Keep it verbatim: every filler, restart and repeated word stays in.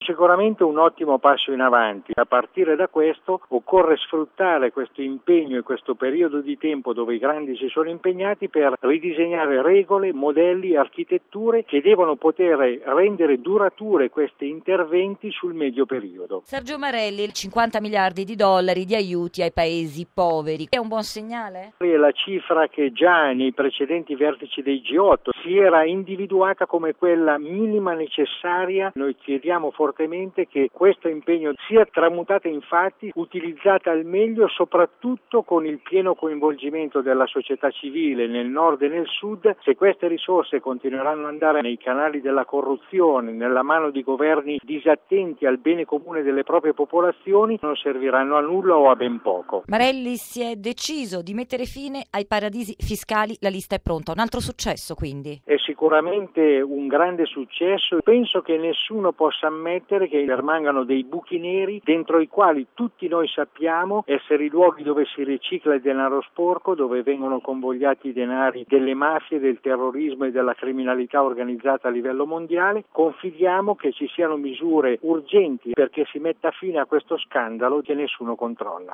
Sicuramente un ottimo passo in avanti. A partire da questo occorre sfruttare questo impegno e questo periodo di tempo dove i grandi si sono impegnati per ridisegnare regole, modelli, architetture che devono poter rendere durature questi interventi sul medio periodo. Sergio Marelli, cinquanta miliardi di dollari di aiuti ai paesi poveri. È un buon segnale? È la cifra che già nei precedenti vertici dei G otto si era individuata come quella minima necessaria. Noi chiediamo fortemente che questo impegno sia tramutato in fatti, utilizzata al meglio, soprattutto con il pieno coinvolgimento della società civile nel nord e nel sud. Se queste risorse continueranno ad andare nei canali della corruzione, nella mano di governi disattenti al bene comune delle proprie popolazioni, non serviranno a nulla o a ben poco. Marelli si è deciso di mettere fine ai paradisi fiscali, la lista è pronta. Un altro successo quindi? È sicuramente un grande successo. Penso che nessuno possa ammettere che permangano dei buchi neri dentro i quali tutti noi sappiamo essere i luoghi dove si ricicla il denaro sporco, dove vengono convogliati i denari delle mafie, del terrorismo e della criminalità organizzata a livello mondiale. Confidiamo che ci siano misure urgenti perché si metta fine a questo scandalo che nessuno controlla.